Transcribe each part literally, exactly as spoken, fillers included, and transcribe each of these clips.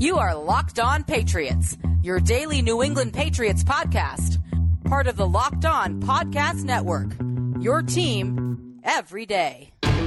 You are Locked On Patriots, your daily New England Patriots podcast. Part of the Locked On Podcast Network, your team every day.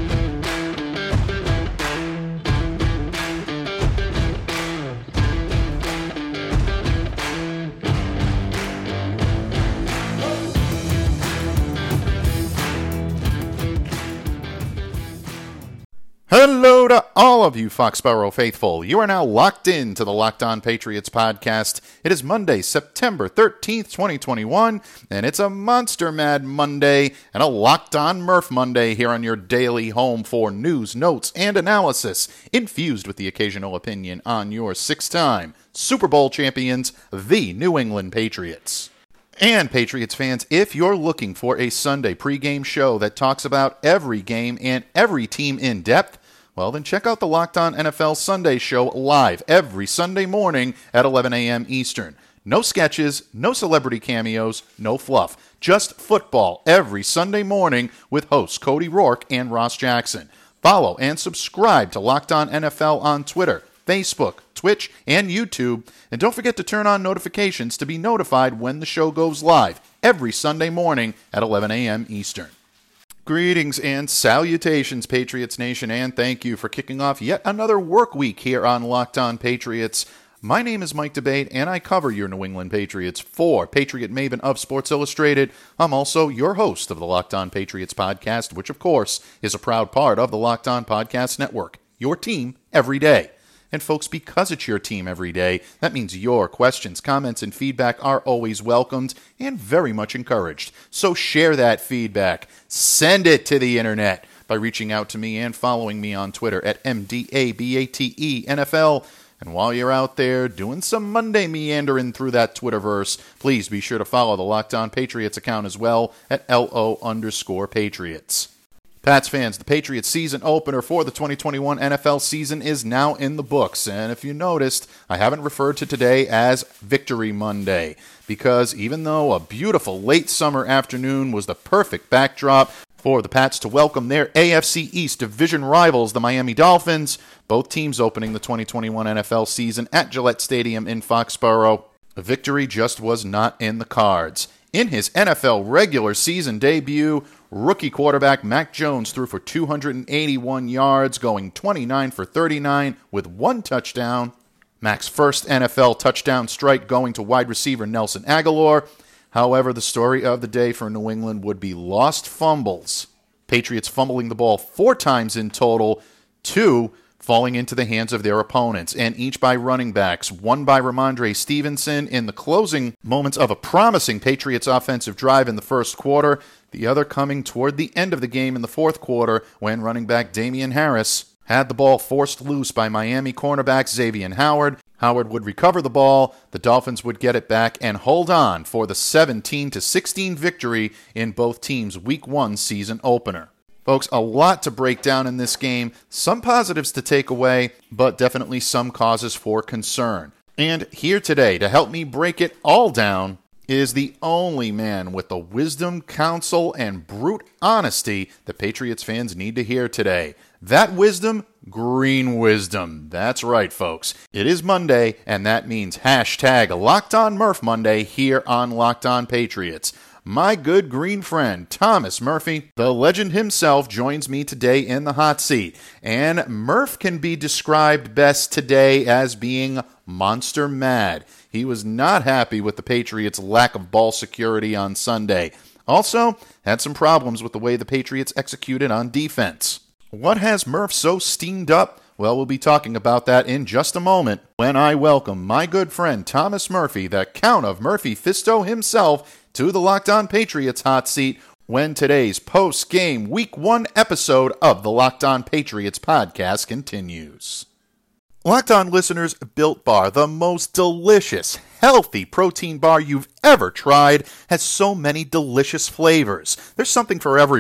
Hello to all of you Foxborough faithful. You are now locked in to the Locked On Patriots podcast. It is Monday, September thirteenth, twenty twenty-one, and it's a Monster Mad Monday and a Locked On Murph Monday here on your daily home for news, notes, and analysis, infused with the occasional opinion on your six-time Super Bowl champions, the New England Patriots. And Patriots fans, if you're looking for a Sunday pregame show that talks about every game and every team in depth, well, then check out the Locked On N F L Sunday Show live every Sunday morning at eleven a.m. Eastern. No sketches, no celebrity cameos, no fluff. Just football every Sunday morning with hosts Cody Rourke and Ross Jackson. Follow and subscribe to Locked On N F L on Twitter, Facebook, Twitch, and YouTube. And don't forget to turn on notifications to be notified when the show goes live every Sunday morning at eleven a.m. Eastern. Greetings and salutations, Patriots Nation, and thank you for kicking off yet another work week here on Locked On Patriots. My name is Mike DeBate, and I cover your New England Patriots for Patriot Maven of Sports Illustrated. I'm also your host of the Locked On Patriots podcast, which, of course, is a proud part of the Locked On Podcast Network, your team every day. And folks, because it's your team every day, that means your questions, comments, and feedback are always welcomed and very much encouraged. So share that feedback. Send it to the internet by reaching out to me and following me on Twitter at M D A B A T E N F L. And while you're out there doing some Monday meandering through that Twitterverse, please be sure to follow the Locked On Patriots account as well at L O underscore Patriots. Pats fans, the Patriots season opener for the twenty twenty-one N F L season is now in the books. And if you noticed, I haven't referred to today as Victory Monday, because even though a beautiful late summer afternoon was the perfect backdrop for the Pats to welcome their A F C East division rivals, the Miami Dolphins, both teams opening the twenty twenty-one N F L season at Gillette Stadium in Foxborough, a victory just was not in the cards. In his N F L regular season debut, rookie quarterback Mac Jones threw for two hundred eighty-one yards, going twenty-nine for thirty-nine with one touchdown. Mac's first N F L touchdown strike going to wide receiver Nelson Agholor. However, the story of the day for New England would be lost fumbles. Patriots fumbling the ball four times in total, two falling into the hands of their opponents, and each by running backs, one by Ramondre Stevenson in the closing moments of a promising Patriots offensive drive in the first quarter, the other coming toward the end of the game in the fourth quarter when running back Damian Harris had the ball forced loose by Miami cornerback Xavier Howard. Howard would recover the ball, the Dolphins would get it back and hold on for the seventeen to sixteen victory in both teams' Week one season opener. Folks, a lot to break down in this game, some positives to take away, but definitely some causes for concern. And here today to help me break it all down is the only man with the wisdom, counsel, and brute honesty that Patriots fans need to hear today. That wisdom, green wisdom. That's right, folks. It is Monday, and that means hashtag Locked On Murph Monday here on Locked On Patriots. My good green friend, Thomas Murphy, the legend himself, joins me today in the hot seat. And Murph can be described best today as being monster mad. He was not happy with the Patriots' lack of ball security on Sunday. Also, had some problems with the way the Patriots executed on defense. What has Murph so steamed up? Well, we'll be talking about that in just a moment when I welcome my good friend Thomas Murphy, the Count of Murphy Fisto himself, to the Locked On Patriots hot seat when today's post-game Week one episode of the Locked On Patriots podcast continues. Locked On listeners, Built Bar, the most delicious, healthy protein bar you've ever tried, has so many delicious flavors. There's something for everyone.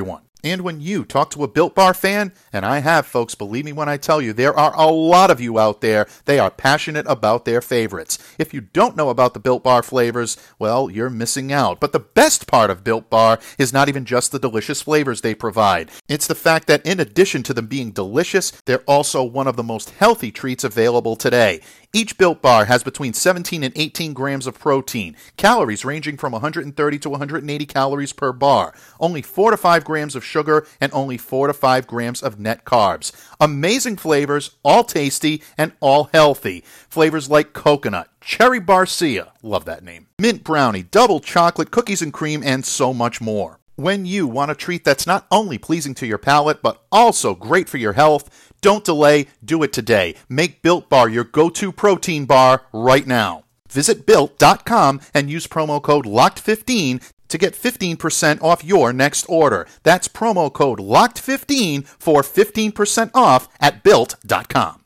And when you talk to a Built Bar fan, and I have, folks, believe me when I tell you, there are a lot of you out there, they are passionate about their favorites. If you don't know about the Built Bar flavors, well, you're missing out. But the best part of Built Bar is not even just the delicious flavors they provide. It's the fact that in addition to them being delicious, they're also one of the most healthy treats available today. Each Built Bar has between seventeen and eighteen grams of protein, calories ranging from one hundred thirty to one hundred eighty calories per bar, only four to five grams of sugar, and only four to five grams of net carbs. Amazing flavors, all tasty and all healthy. Flavors like coconut, cherry barcia, love that name, mint brownie, double chocolate, cookies and cream, and so much more. When you want a treat that's not only pleasing to your palate, but also great for your health, don't delay, do it today. Make Built Bar your go-to protein bar right now. Visit built dot com and use promo code locked fifteen to get fifteen percent off your next order. That's promo code locked fifteen for fifteen percent off at built dot com.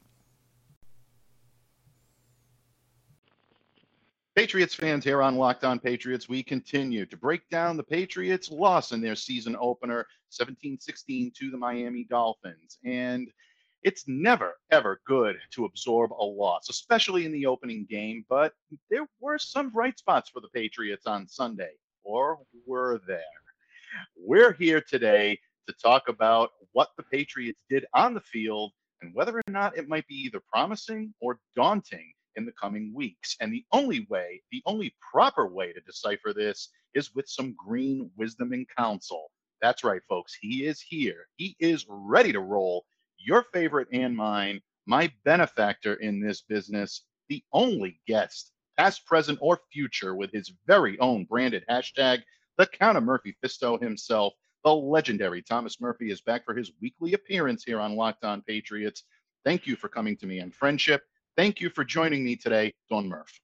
Patriots fans, here on Locked On Patriots, we continue to break down the Patriots' loss in their season opener, seventeen sixteen to the Miami Dolphins. And it's never, ever good to absorb a loss, especially in the opening game, but there were some bright spots for the Patriots on Sunday, or were there? We're here today to talk about what the Patriots did on the field and whether or not it might be either promising or daunting in the coming weeks. And the only way, the only proper way to decipher this is with some green wisdom and counsel. That's right, folks. He is here. He is ready to roll. Your favorite and mine, my benefactor in this business, the only guest, past, present, or future, with his very own branded hashtag, the Count of Murphy Fisto himself, the legendary Thomas Murphy, is back for his weekly appearance here on Locked On Patriots. Thank you for coming to me in friendship. Thank you for joining me today, Don Murph.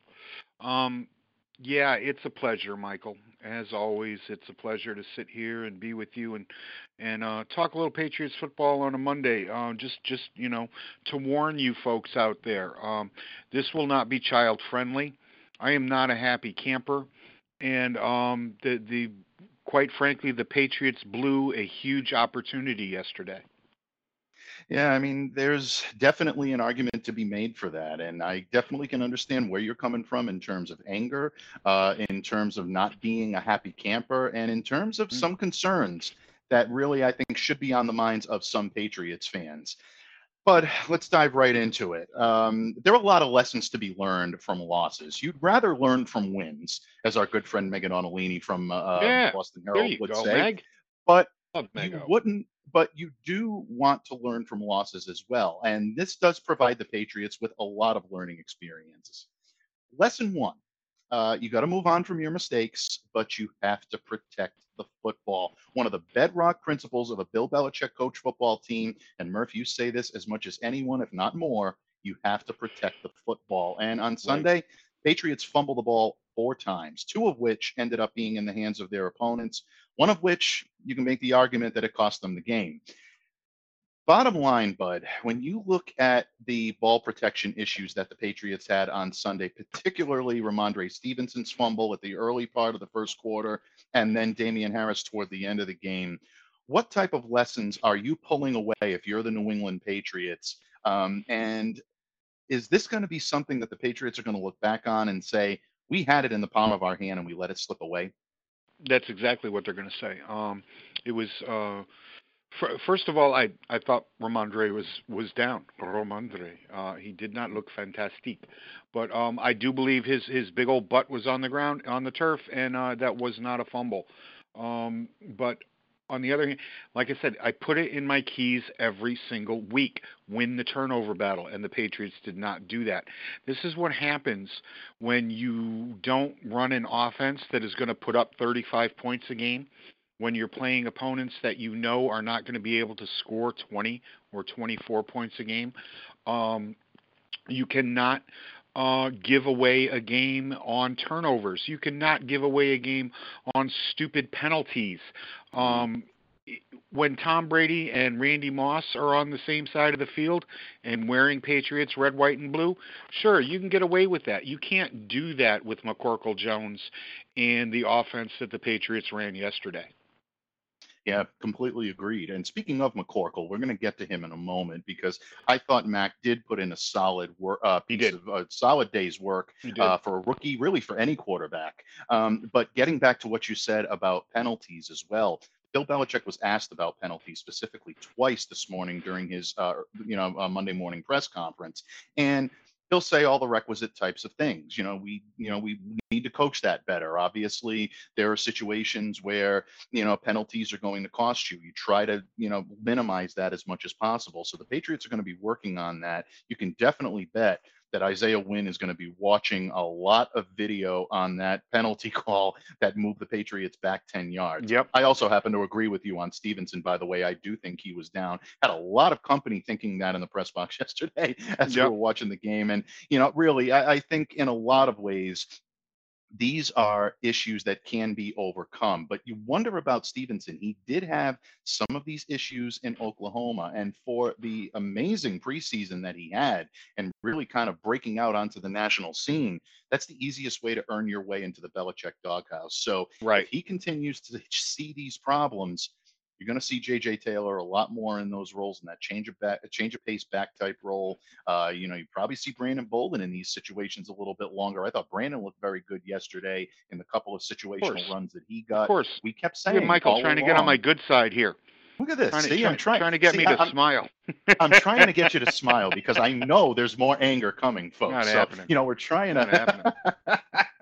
Um, yeah, it's a pleasure, Michael. As always, it's a pleasure to sit here and be with you and and uh, talk a little Patriots football on a Monday. Uh, just just you know, to warn you folks out there, um, this will not be child friendly. I am not a happy camper, and um, the the quite frankly, the Patriots blew a huge opportunity yesterday. Yeah, I mean, there's definitely an argument to be made for that. And I definitely can understand where you're coming from in terms of anger, uh, in terms of not being a happy camper, and in terms of some concerns that really, I think, should be on the minds of some Patriots fans. But let's dive right into it. Um, there are a lot of lessons to be learned from losses. You'd rather learn from wins, as our good friend Megan Onolini from uh, Yeah, Boston there Herald you would go, say. Meg. But Love you Mego. wouldn't, but you do want to learn from losses as well. And this does provide the Patriots with a lot of learning experiences. Lesson one, uh, you got to move on from your mistakes, but you have to protect the football. One of the bedrock principles of a Bill Belichick coach football team, and Murph, you say this as much as anyone, if not more, you have to protect the football. And on Sunday, Patriots fumbled the ball four times, two of which ended up being in the hands of their opponents, one of which you can make the argument that it cost them the game. Bottom line, Bud, when you look at the ball protection issues that the Patriots had on Sunday, particularly Ramondre Stevenson's fumble at the early part of the first quarter, and then Damian Harris toward the end of the game, what type of lessons are you pulling away if you're the New England Patriots? Um, and is this going to be something that the Patriots are going to look back on and say, we had it in the palm of our hand and we let it slip away? That's exactly what they're going to say. Um, it was uh, f- first of all, I I thought Ramondre was was down. Ramondre, uh, he did not look fantastic, but um, I do believe his his big old butt was on the ground on the turf, and uh, that was not a fumble. Um, but on the other hand, like I said, I put it in my keys every single week. Win the turnover battle, and the Patriots did not do that. This is what happens when you don't run an offense that is going to put up thirty-five points a game, when you're playing opponents that you know are not going to be able to score twenty or twenty-four points a game. Um, you cannot uh, give away a game on turnovers. You cannot give away a game on stupid penalties. Um, when Tom Brady and Randy Moss are on the same side of the field and wearing Patriots red, white, and blue, sure, you can get away with that. You can't do that with McCorkle Jones and the offense that the Patriots ran yesterday. Yeah, completely agreed. And speaking of McCorkle, we're going to get to him in a moment because I thought Mac did put in a solid work, uh, He piece did. of a solid day's work He did. uh, for a rookie, really for any quarterback. Um, but getting back to what you said about penalties as well, Bill Belichick was asked about penalties specifically twice this morning during his, uh, you know, uh, Monday morning press conference, and he'll say all the requisite types of things. You know, we, you know, we need to coach that better. Obviously, there are situations where you know penalties are going to cost you. You try to you know minimize that as much as possible. So the Patriots are going to be working on that. You can definitely bet that Isaiah Wynn is going to be watching a lot of video on that penalty call that moved the Patriots back ten yards. Yep. I also happen to agree with you on Stevenson, by the way. I do think he was down. Had a lot of company thinking that in the press box yesterday as we Yep. were watching the game. And, you know, really, I, I think in a lot of ways, these are issues that can be overcome. But you wonder about Stevenson. He did have some of these issues in Oklahoma. And for the amazing preseason that he had and really kind of breaking out onto the national scene, that's the easiest way to earn your way into the Belichick doghouse. So if Right. he continues to see these problems, you're going to see J J Taylor a lot more in those roles in that change of back, change of pace back type role. Uh, you know, you probably see Brandon Bolden in these situations a little bit longer. I thought Brandon looked very good yesterday in the couple of Of situational course. runs that he Of got. course. We kept Look at saying Michael all trying to get on my along, good side here. look at this. Trying to See, I'm try, trying. trying to get See, me I, to I'm smile. I'm trying to get you to smile because I know there's more anger coming, folks. Not So happening. you know we're trying Not happening. to.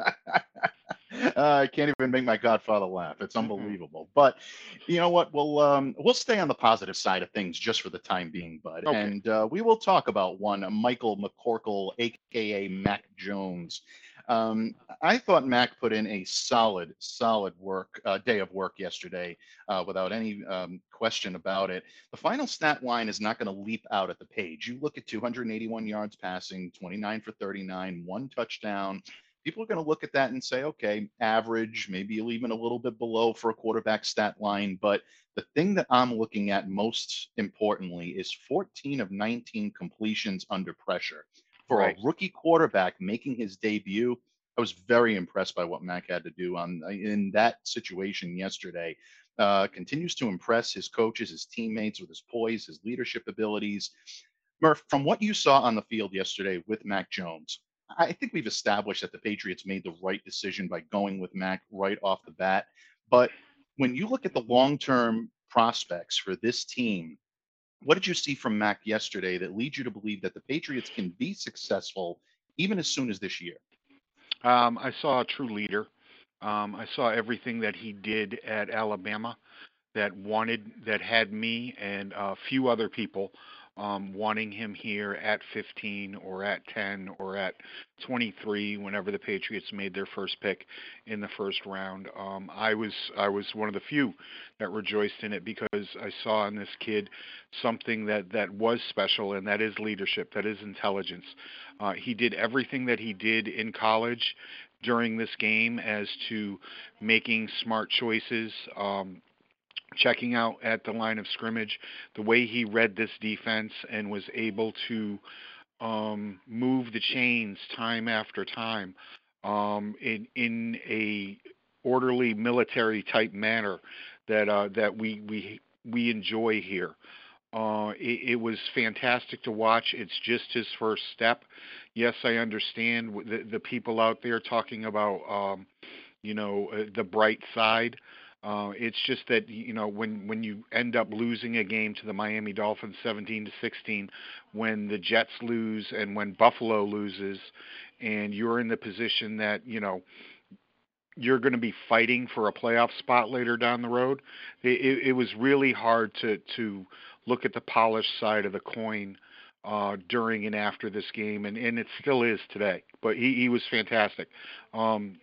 Uh, I can't even make my Godfather laugh. It's Mm-mm. unbelievable. But you know what? We'll um, we'll stay on the positive side of things just for the time being, bud. Okay. And uh, we will talk about one, Michael McCorkle, aka Mac Jones. Um, I thought Mac put in a solid, solid work uh, day of work yesterday, uh, without any um, question about it. The final stat line is not going to leap out at the page. You look at two hundred eighty-one yards passing, twenty-nine for thirty-nine, one touchdown. People are going to look at that and say, okay, average, maybe even a little bit below for a quarterback stat line. But the thing that I'm looking at most importantly is fourteen of nineteen completions under pressure. For a Right. rookie quarterback making his debut, I was very impressed by what Mac had to do on in that situation yesterday. Uh, continues to impress his coaches, his teammates with his poise, his leadership abilities. Murph, from what you saw on the field yesterday with Mac Jones, I think we've established that the Patriots made the right decision by going with Mac right off the bat. But when you look at the long term prospects for this team, what did you see from Mac yesterday that leads you to believe that the Patriots can be successful even as soon as this year? Um, I saw a true leader. Um, I saw everything that he did at Alabama that wanted, that had me and a few other people um, wanting him here at fifteen or at ten or at twenty-three whenever the Patriots made their first pick in the first round. Um, I was I was one of the few that rejoiced in it because I saw in this kid something that, that was special, and that is leadership, that is intelligence. Uh, he did everything that he did in college during this game as to making smart choices, um, checking out at the line of scrimmage, the way he read this defense and was able to um, move the chains time after time um, in in a orderly military type manner that uh, that we we we enjoy here. Uh, it, it was fantastic to watch. It's just his first step. Yes, I understand the, the people out there talking about, um, you know, uh, the bright side. Uh, it's just that you know when when you end up losing a game to the Miami Dolphins seventeen to sixteen, when the Jets lose and when Buffalo loses, and you're in the position that you know you're going to be fighting for a playoff spot later down the road, it, it was really hard to to look at the polished side of the coin uh, during and after this game, and, and it still is today. But he, he was fantastic. Um,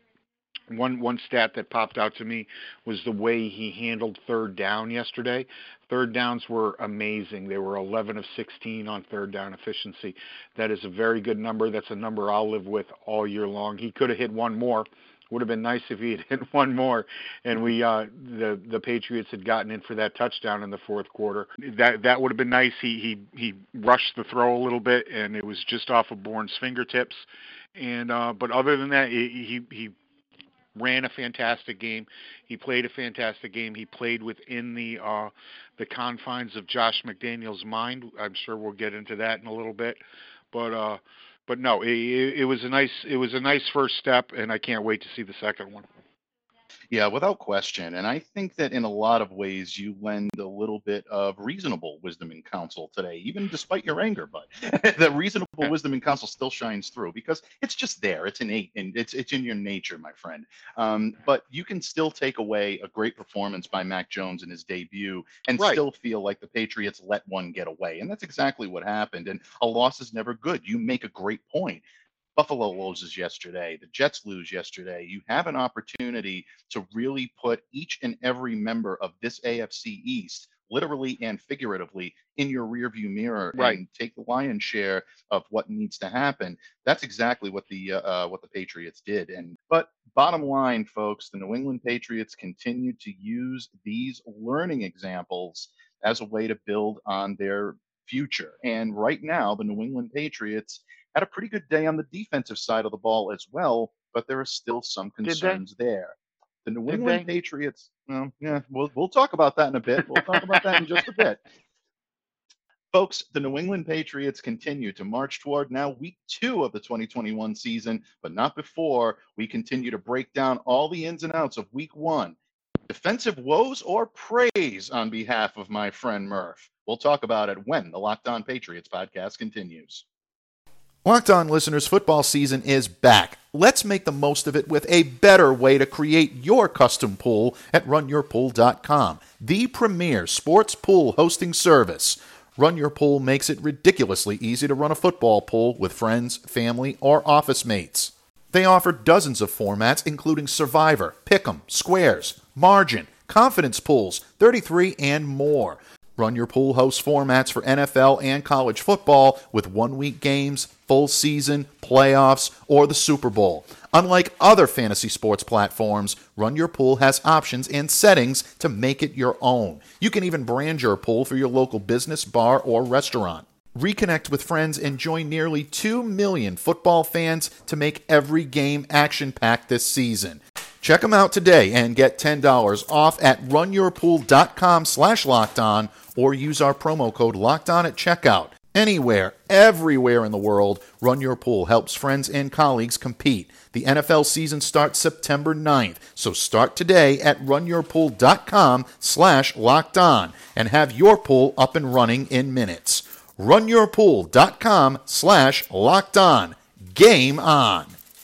one one stat that popped out to me was the way he handled third down yesterday. Third downs were amazing. They were eleven of sixteen on third down efficiency. That is a very good number. That's a number I'll live with all year long. He could have hit one more. Would have been nice if he had hit one more, and we uh, the the Patriots had gotten in for that touchdown in the fourth quarter. That that would have been nice. He he he rushed the throw a little bit, and it was just off of Bourne's fingertips. And uh, but other than that, he he, he ran a fantastic game. He played a fantastic game. He played within the uh, the confines of Josh McDaniels' mind. I'm sure we'll get into that in a little bit, but uh, but no, it, it was a nice it was a nice first step, and I can't wait to see the second one. Yeah, without question. And I think that in a lot of ways you lend a little bit of reasonable wisdom and counsel today, even despite your anger. But the reasonable wisdom and counsel still shines through because it's just there. It's innate and it's it's in your nature, my friend. Um, but you can still take away a great performance by Mac Jones in his debut and Right. still feel like the Patriots let one get away. And that's exactly what happened. And a loss is never good. You make a great point. Buffalo loses yesterday. The Jets lose yesterday. You have an opportunity to really put each and every member of this A F C East, literally and figuratively, in your rearview mirror Right. and take the lion's share of what needs to happen. That's exactly what the uh, uh, what the Patriots did. And but bottom line, folks, the New England Patriots continue to use these learning examples as a way to build on their future. And right now, the New England Patriots had a pretty good day on the defensive side of the ball as well, but there are still some Did they? concerns there. The New Did England they? Patriots, well, yeah, we'll we'll talk about that in a bit. We'll talk about that in just a bit. Folks, the New England Patriots continue to march toward now week two of the twenty twenty-one season, but not before we continue to break down all the ins and outs of week one. Defensive woes or praise on behalf of my friend Murph. We'll talk about it when the Locked On Patriots podcast continues. Locked On listeners, football season is back. Let's make the most of it with a better way to create your custom pool at run your pool dot com, the premier sports pool hosting service. Run Your Pool makes it ridiculously easy to run a football pool with friends, family, or office mates. They offer dozens of formats, including Survivor, Pick'em, Squares, Margin, Confidence Pools, thirty-three, and more. Run Your Pool hosts formats for N F L and college football with one-week games, full season, playoffs, or the Super Bowl. Unlike other fantasy sports platforms, Run Your Pool has options and settings to make it your own. You can even brand your pool for your local business, bar, or restaurant. Reconnect with friends and join nearly two million football fans to make every game action-packed this season. Check them out today and get ten dollars off at run your pool dot com slash locked on or use our promo code LOCKEDON at checkout. Anywhere, everywhere in the world, Run Your Pool helps friends and colleagues compete. The N F L season starts September ninth, so start today at run your pool dot com slash locked on and have your pool up and running in minutes. run your pool dot com slash locked on. Game on.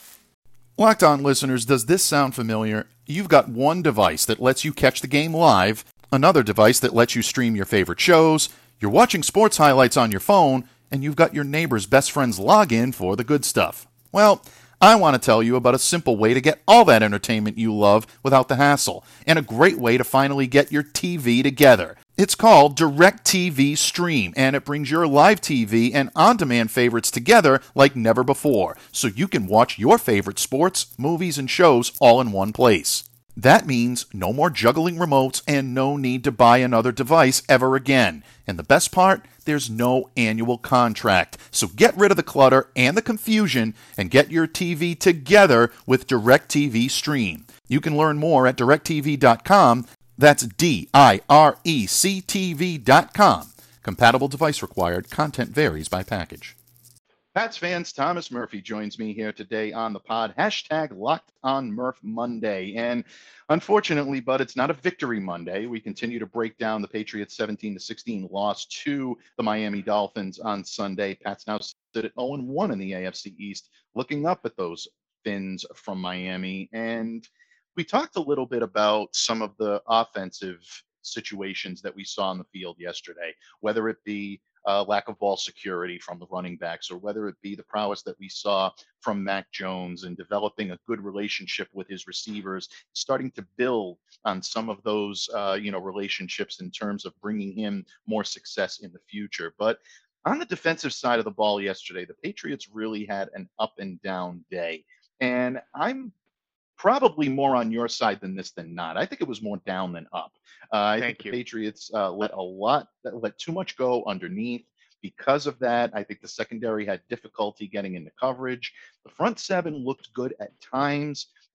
Locked On listeners, does this sound familiar? You've got one device that lets you catch the game live, another device that lets you stream your favorite shows, you're watching sports highlights on your phone, and you've got your neighbor's best friend's login for the good stuff. Well, I want to tell you about a simple way to get all that entertainment you love without the hassle, and a great way to finally get your T V together. It's called DirecTV Stream, and it brings your live T V and on-demand favorites together like never before, so you can watch your favorite sports, movies, and shows all in one place. That means no more juggling remotes and no need to buy another device ever again. And the best part? There's no annual contract. So get rid of the clutter and the confusion and get your T V together with DirecTV Stream. You can learn more at direct T V dot com. That's D I R E C T V dot com. Compatible device required. Content varies by package. Pats fans, Thomas Murphy joins me here today on the pod. Hashtag Locked on Murph Monday. And unfortunately, but it's not a victory Monday. We continue to break down the Patriots' seventeen to sixteen loss to the Miami Dolphins on Sunday. Pats now sit at oh and one in the A F C East, looking up at those Fins from Miami. And we talked a little bit about some of the offensive situations that we saw on the field yesterday, whether it be uh, lack of ball security from the running backs, or whether it be the prowess that we saw from Mac Jones and developing a good relationship with his receivers, starting to build on some of those, uh, you know, relationships in terms of bringing him more success in the future. But on the defensive side of the ball yesterday, the Patriots really had an up and down day. And I'm probably more on your side than this than not. I think it was more down than up. Uh, I Thank think you. the Patriots uh, let a lot, let too much go underneath. Because of that, I think the secondary had difficulty getting into coverage. The front seven looked good at times,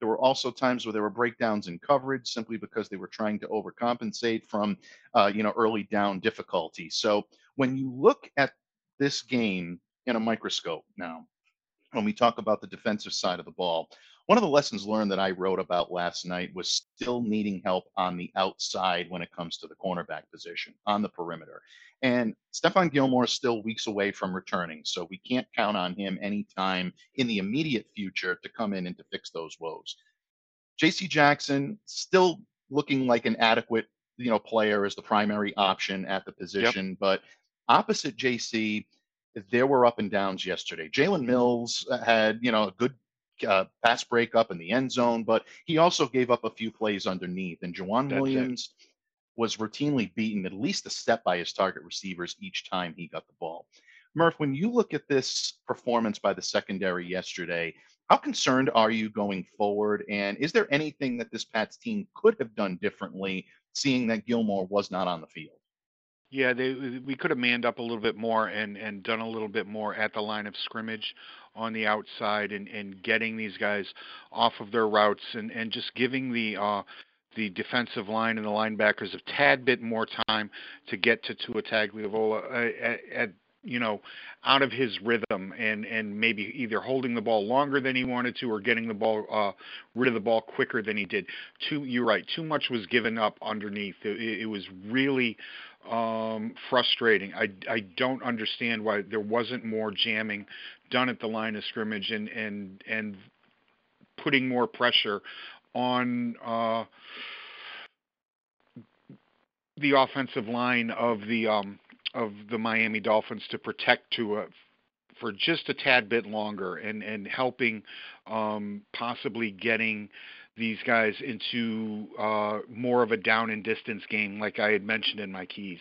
There were also times where there were breakdowns in coverage simply because they were trying to overcompensate from, uh, you know, early down difficulty. So when you look at this game in a microscope now, when we talk about the defensive side of the ball, one of the lessons learned that I wrote about last night was still needing help on the outside when it comes to the cornerback position on the perimeter. And Stephon Gilmore is still weeks away from returning, so we can't count on him anytime in the immediate future to come in and to fix those woes. J C Jackson still looking like an adequate, you know, player as the primary option at the Yep. position, but opposite J C, there were up and downs yesterday. Jalen Mills had, you know, a good uh, pass breakup in the end zone, but he also gave up a few plays underneath. And Jawan That's it. Williams was routinely beaten at least a step by his target receivers each time he got the ball. Murph, when you look at this performance by the secondary yesterday, how concerned are you going forward? And is there anything that this Pats team could have done differently, seeing that Gilmore was not on the field? Yeah, they we could have manned up a little bit more and and done a little bit more at the line of scrimmage on the outside and and getting these guys off of their routes and and just giving the uh the defensive line and the linebackers a tad bit more time to get to Tua Tagovailoa uh, at, at you know out of his rhythm and and maybe either holding the ball longer than he wanted to or getting the ball uh rid of the ball quicker than he did. Too you're right, too much was given up underneath. It, it was really um, frustrating. I, I don't understand why there wasn't more jamming done at the line of scrimmage and and and putting more pressure on uh, the offensive line of the um, of the Miami Dolphins to protect Tua for just a tad bit longer and and helping um, possibly getting these guys into uh, more of a down and distance game, like I had mentioned in my keys.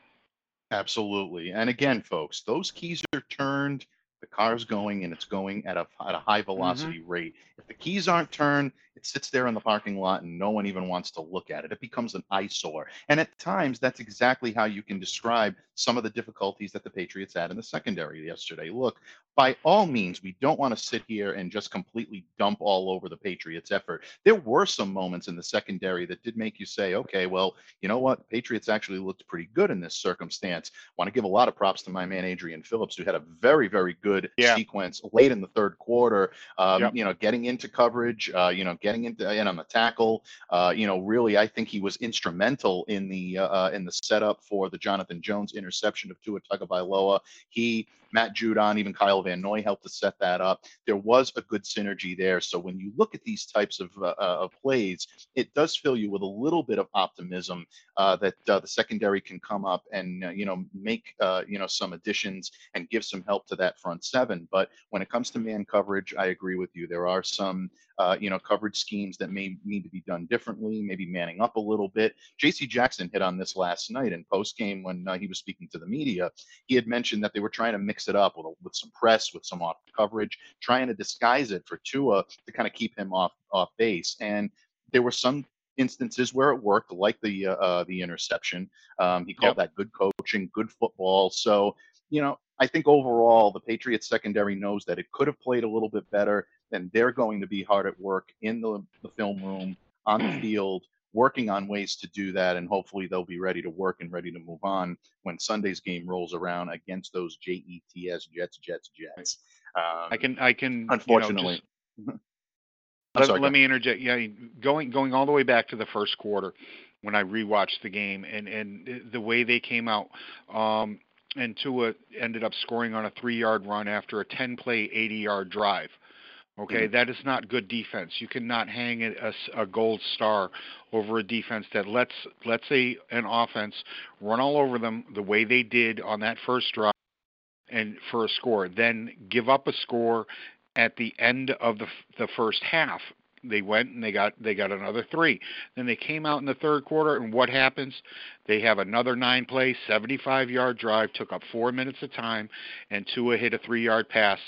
Absolutely. And again, folks, those keys are turned, the car's going, and it's going at a at a high Mm-hmm. velocity rate. If the keys aren't turned, it sits there in the parking lot and no one even wants to look at it. It becomes an eyesore. And at times, that's exactly how you can describe some of the difficulties that the Patriots had in the secondary yesterday. Look, by all means, we don't want to sit here and just completely dump all over the Patriots' effort. There were some moments in the secondary that did make you say, okay, well, you know what? Patriots actually looked pretty good in this circumstance. Want to give a lot of props to my man Adrian Phillips, who had a very, very good Yeah. sequence late in the third quarter. Um, Yep. You know, getting into coverage, uh, you know, getting into in on the tackle. Uh, you know, really, I think he was instrumental in the uh, in the setup for the Jonathan Jones interception of Tua Tagovailoa. He, Matt Judon, even Kyle Van Noy helped to set that up. There was a good synergy there. So when you look at these types of, uh, of plays, it does fill you with a little bit of optimism uh, that uh, the secondary can come up and uh, you know make uh, you know some additions and give some help to that front seven. But when it comes to man coverage, I agree with you. There are some uh, you know coverage schemes that may need to be done differently, maybe manning up a little bit. J C Jackson hit on this last night in post game when uh, he was speaking to the media. He had mentioned that they were trying to mix it up with, with some press, with some off coverage, trying to disguise it for Tua to kind of keep him off off base. And there were some instances where it worked, like the uh, uh, the interception. Um, he called Yep. that good coaching, good football. So, you know, I think overall the Patriots secondary knows that it could have played a little bit better, and they're going to be hard at work in the, the film room, on the field, working on ways to do that, and hopefully they'll be ready to work and ready to move on when Sunday's game rolls around against those J E T S Jets, Jets, Jets. Um, I can I can unfortunately. You know, just, I'm let, sorry, let me interject. Yeah, going going all the way back to the first quarter when I rewatched the game and and the way they came out. Um, and Tua ended up scoring on a three-yard run after a ten-play, eighty-yard drive. Okay, Mhm. that is not good defense. You cannot hang a, a, a gold star over a defense that lets lets a an offense run all over them the way they did on that first drive and for a score, then give up a score at the end of the the first half. They went and they got they got another three. Then they came out in the third quarter, and what happens? They have another nine-play, seventy-five-yard drive, took up four minutes of time, and Tua hit a three-yard pass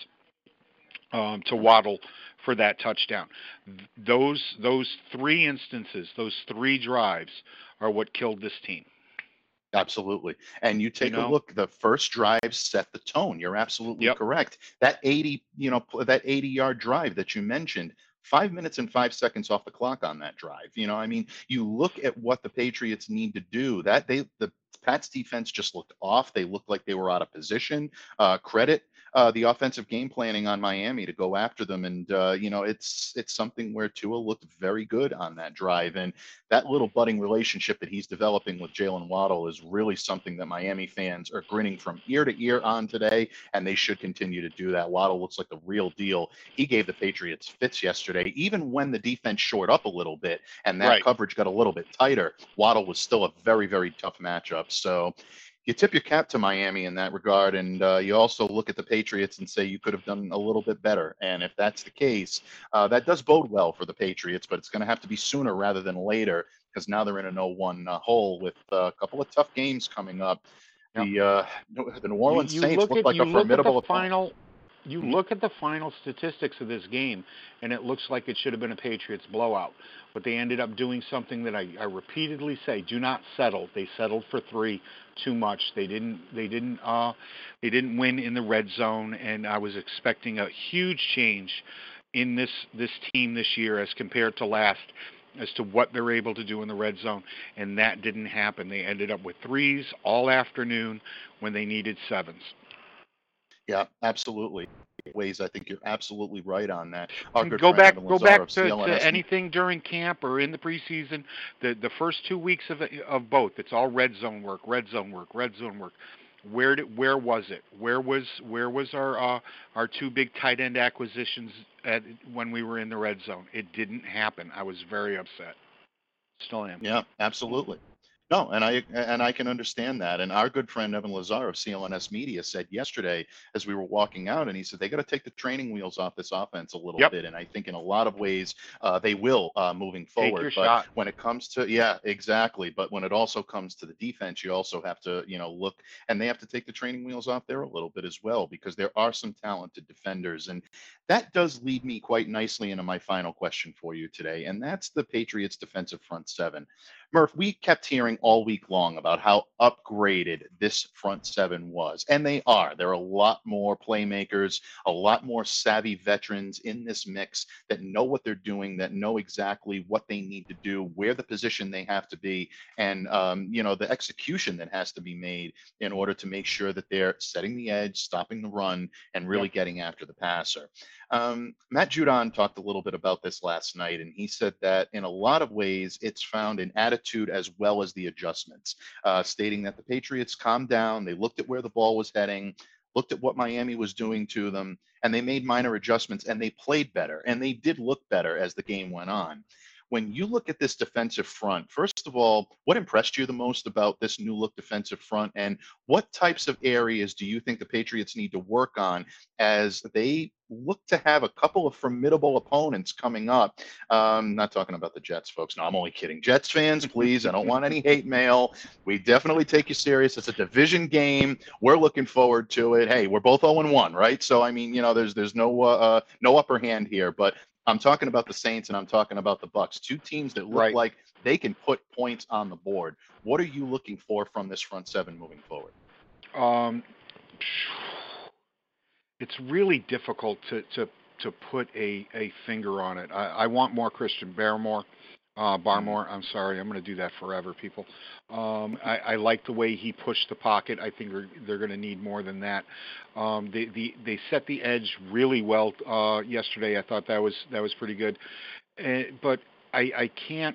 um, to Waddle for that touchdown. Those those three instances, those three drives, are what killed this team. Absolutely. And you take You know? a look, the first drive set the tone. You're absolutely Yep. correct. That eighty, you know, that eighty yard drive that you mentioned, five minutes and five seconds off the clock on that drive. You know, I mean, you look at what the Patriots need to do. That they the Pats defense just looked off. They looked like they were out of position. Uh, credit uh, the offensive game planning on Miami to go after them, and uh, you know, it's it's something where Tua looked very good on that drive, and that little budding relationship that he's developing with Jalen Waddle is really something that Miami fans are grinning from ear to ear on today, and they should continue to do that. Waddle looks like the real deal. He gave the Patriots fits yesterday, even when the defense shored up a little bit and that Right. coverage got a little bit tighter. Waddle was still a very, very tough matchup. So you tip your cap to Miami in that regard, and uh, you also look at the Patriots and say you could have done a little bit better. And if that's the case, uh, that does bode well for the Patriots, but it's going to have to be sooner rather than later, because now they're in a no one uh, hole with uh, a couple of tough games coming up. Yep. The uh, the New Orleans you, you Saints look look at, like you a look at formidable the opponent. final. You look at the final statistics of this game, and it looks like it should have been a Patriots blowout. But they ended up doing something that I, I repeatedly say: do not settle. They settled for three too much. They didn't. They didn't. Uh, they didn't win in the red zone, and I was expecting a huge change in this this team this year as compared to last, as to what they're able to do in the red zone, and that didn't happen. They ended up with threes all afternoon when they needed sevens. Yeah, absolutely. Ways, I think you're absolutely right on that. Our good Go friend back, Evan go Lazar back of to, C L N S. to anything during camp or in the preseason. The the first two weeks of of both, it's all red zone work, red zone work, red zone work. Where did where was it? Where was where was our uh, our two big tight end acquisitions at, when we were in the red zone? It didn't happen. I was very upset. Still am. Yeah, absolutely. No, and I and I can understand that. And our good friend Evan Lazar of C L N S Media said yesterday as we were walking out, and he said they got to take the training wheels off this offense a little Yep. bit. And I think in a lot of ways uh, they will uh, moving Take forward. your But shot. when it comes to yeah, exactly. But when it also comes to the defense, you also have to you know look, and they have to take the training wheels off there a little bit as well, because there are some talented defenders, and that does lead me quite nicely into my final question for you today, and that's the Patriots defensive front seven. Murph, we kept hearing all week long about how upgraded this front seven was, and they are. There are a lot more playmakers, a lot more savvy veterans in this mix that know what they're doing, that know exactly what they need to do, where the position they have to be, and um, you know the execution that has to be made in order to make sure that they're setting the edge, stopping the run, and really Yep. getting after the passer. Um, Matt Judon talked a little bit about this last night, and he said that in a lot of ways it's found in attitude as well as the adjustments, uh, stating that the Patriots calmed down, they looked at where the ball was heading, looked at what Miami was doing to them, and they made minor adjustments, and they played better, and they did look better as the game went on. When you look at this defensive front, first of all, what impressed you the most about this new look defensive front, and what types of areas do you think the Patriots need to work on as they look to have a couple of formidable opponents coming up? Um, not talking about the Jets, folks. No, I'm only kidding. Jets fans, please. I don't want any hate mail. We definitely take you serious. It's a division game. We're looking forward to it. Hey, we're both oh and one, right? So I mean, you know, there's there's no uh, uh, no upper hand here, but I'm talking about the Saints and I'm talking about the Bucks, two teams that look Right. like they can put points on the board. What are you looking for from this front seven moving forward? Um, it's really difficult to, to, to put a, a finger on it. I, I want more Christian Barmore. Uh, Barmore, I'm sorry, I'm going to do that forever, people. Um, I, I like the way he pushed the pocket. I think they're, they're going to need more than that. Um, they, the, they set the edge really well uh, yesterday. I thought that was that was pretty good. Uh, but I, I can't.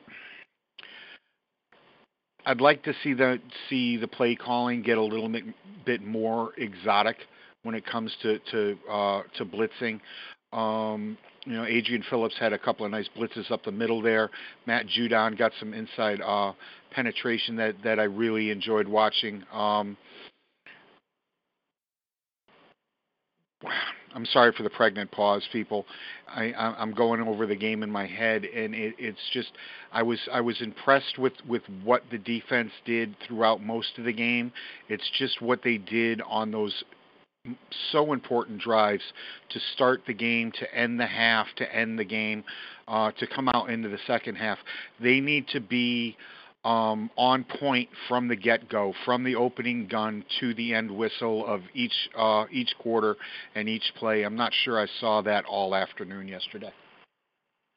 I'd like to see the see the play calling get a little bit, bit more exotic when it comes to to uh, to blitzing. Um, you know, Adrian Phillips had a couple of nice blitzes up the middle there. Matt Judon got some inside uh, penetration that, that I really enjoyed watching. Um, I'm sorry for the pregnant pause, people. I, I'm going over the game in my head, and it, it's just I was I was impressed with, with what the defense did throughout most of the game. It's just what they did on those so important drives to start the game, to end the half, to end the game, uh, to come out into the second half. They need to be um, on point from the get-go, from the opening gun to the end whistle of each uh, each quarter and each play. I'm not sure I saw that all afternoon yesterday.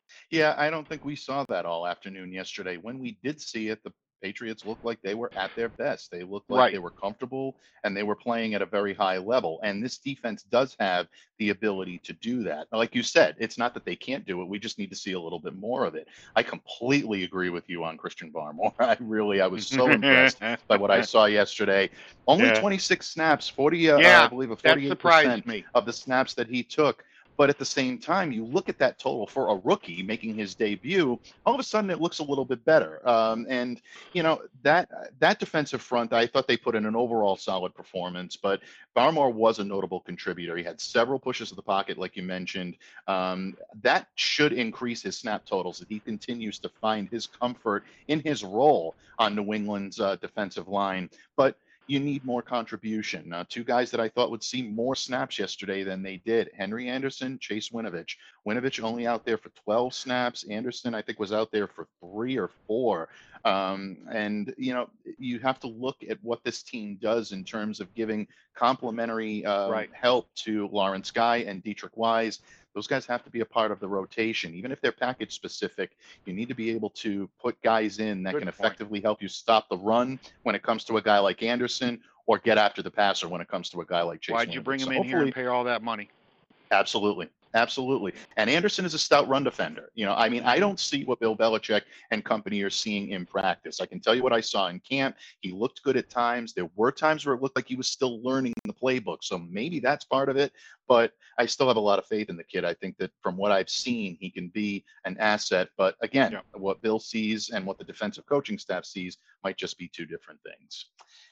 Yeah, I don't think we saw that all afternoon yesterday. When we did see it, the Patriots looked like they were at their best. They looked like they Right. were comfortable and they were playing at a very high level. And this defense does have the ability to do that. Like you said, it's not that they can't do it. We just need to see a little bit more of it. I completely agree with you on Christian Barmore. I really, I was so impressed by what I saw yesterday. Only Yeah. twenty-six snaps, forty, uh, Yeah, I believe, a that forty-eight surprised percent me. of the snaps that he took. But at the same time, you look at that total for a rookie making his debut. All of a sudden, it looks a little bit better. Um, and you know that that defensive front, I thought they put in an overall solid performance. But Barmore was a notable contributor. He had several pushes to the pocket, like you mentioned. Um, that should increase his snap totals if he continues to find his comfort in his role on New England's uh, defensive line. But you need more contribution. Uh, two guys that I thought would see more snaps yesterday than they did: Henry Anderson, Chase Winovich. Winovich only out there for twelve snaps. Anderson, I think, was out there for three or four. Um, and, you know, you have to look at what this team does in terms of giving complementary uh, Right. help to Lawrence Guy and Dietrich Wise. Those guys have to be a part of the rotation. Even if they're package specific, you need to be able to put guys in that Good can point. effectively help you stop the run when it comes to a guy like Anderson, or get after the passer when it comes to a guy like Chase Why'd you Winovich. bring him So in here hopefully, and pay all that money? absolutely. Absolutely. And Anderson is a stout run defender. You know, I mean, I don't see what Bill Belichick and company are seeing in practice. I can tell you what I saw in camp. He looked good at times. There were times where it looked like he was still learning the playbook. So maybe that's part of it. But I still have a lot of faith in the kid. I think that from what I've seen, he can be an asset. But again, Yep. what Bill sees and what the defensive coaching staff sees might just be two different things.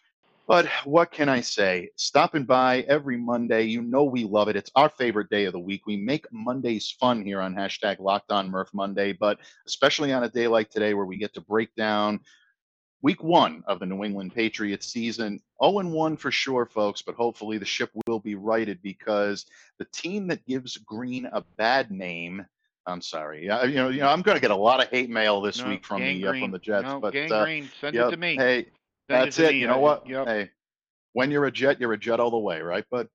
But what can I say? Stopping by every Monday. You know we love it. It's our favorite day of the week. We make Mondays fun here on hashtag Locked On Murph Monday, but especially on a day like today where we get to break down week one of the New England Patriots season. oh and one for sure, folks, but hopefully the ship will be righted, because the team that gives Green a bad name. I'm sorry. Uh, you know, you know, I'm going to get a lot of hate mail this No, week from the uh, gangrene. from the Jets, No, but uh, gangrene. Send yep, it to me. hey, Send that's it. To it. Me. You know I- what? Yep. Hey, when you're a Jet, you're a Jet all the way, right, bud?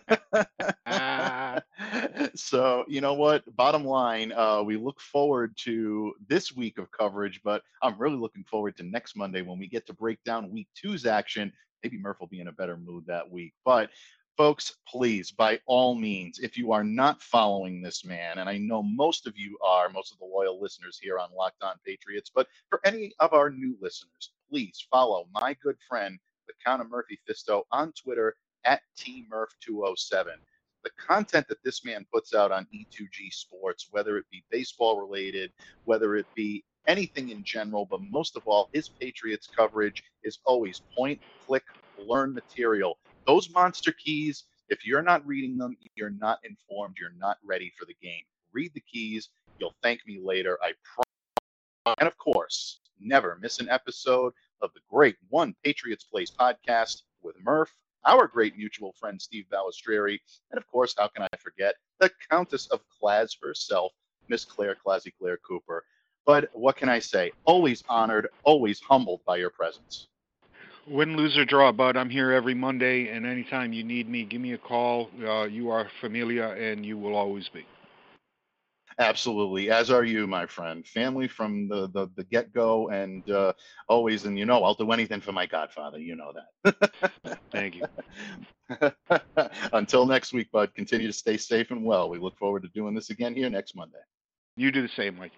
Ah. So, you know what? Bottom line, uh, we look forward to this week of coverage, but I'm really looking forward to next Monday when we get to break down week two's action. Maybe Murph will be in a better mood that week. But folks, please, by all means, if you are not following this man, and I know most of you are, most of the loyal listeners here on Locked On Patriots, but for any of our new listeners, please follow my good friend, the Count of Murphy Fisto, on Twitter at T Murph two oh seven. The content that this man puts out on E two G Sports, whether it be baseball related, whether it be anything in general, but most of all, his Patriots coverage is always point, click, learn material. Those monster keys, if you're not reading them, you're not informed, you're not ready for the game. Read the keys. You'll thank me later, I promise. And of course, never miss an episode of the great One Patriots Place podcast with Murph, our great mutual friend Steve Balistreri, and of course, how can I forget, the Countess of Claz herself, Miss Claire Classy Claire Cooper. But what can I say? Always honored, always humbled by your presence. Win, lose, or draw, bud. I'm here every Monday, and anytime you need me, give me a call. Uh, you are familia, and you will always be. Absolutely, as are you, my friend. Family from the the, the get go, and uh, always. And you know, I'll do anything for my Godfather. You know that. Thank you. Until next week, bud. Continue to stay safe and well. We look forward to doing this again here next Monday. You do the same, Mike.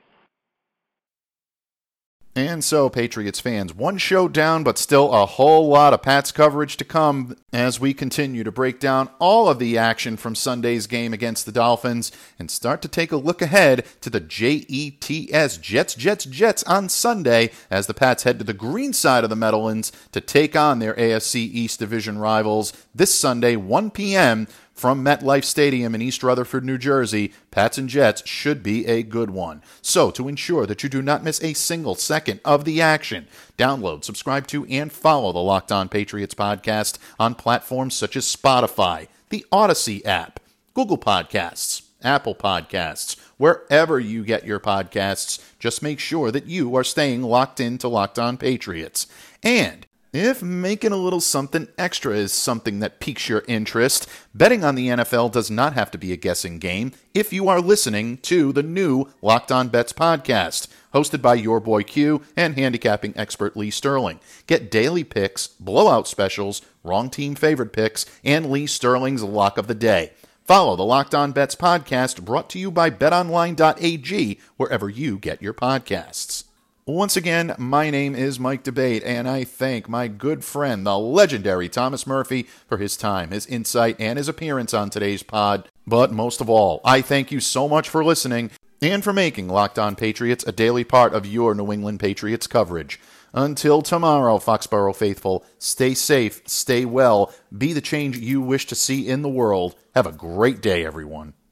And so, Patriots fans, one show down, but still a whole lot of Pats coverage to come as we continue to break down all of the action from Sunday's game against the Dolphins and start to take a look ahead to the J E T S, Jets, Jets, Jets on Sunday as the Pats head to the green side of the Meadowlands to take on their A F C East Division rivals this Sunday, one p.m., from MetLife Stadium in East Rutherford, New Jersey. Pats and Jets should be a good one. So, to ensure that you do not miss a single second of the action, download, subscribe to, and follow the Locked On Patriots podcast on platforms such as Spotify, the Odyssey app, Google Podcasts, Apple Podcasts, wherever you get your podcasts. Just make sure that you are staying locked into Locked On Patriots. And If making a little something extra is something that piques your interest, betting on the N F L does not have to be a guessing game if you are listening to the new Locked On Bets podcast, hosted by your boy Q and handicapping expert Lee Sterling. Get daily picks, blowout specials, wrong team favorite picks, and Lee Sterling's lock of the day. Follow the Locked On Bets podcast, brought to you by bet online dot a g, wherever you get your podcasts. Once again, my name is Mike Debate, and I thank my good friend, the legendary Thomas Murphy, for his time, his insight, and his appearance on today's pod. But most of all, I thank you so much for listening and for making Locked On Patriots a daily part of your New England Patriots coverage. Until tomorrow, Foxborough faithful, stay safe, stay well, be the change you wish to see in the world. Have a great day, everyone.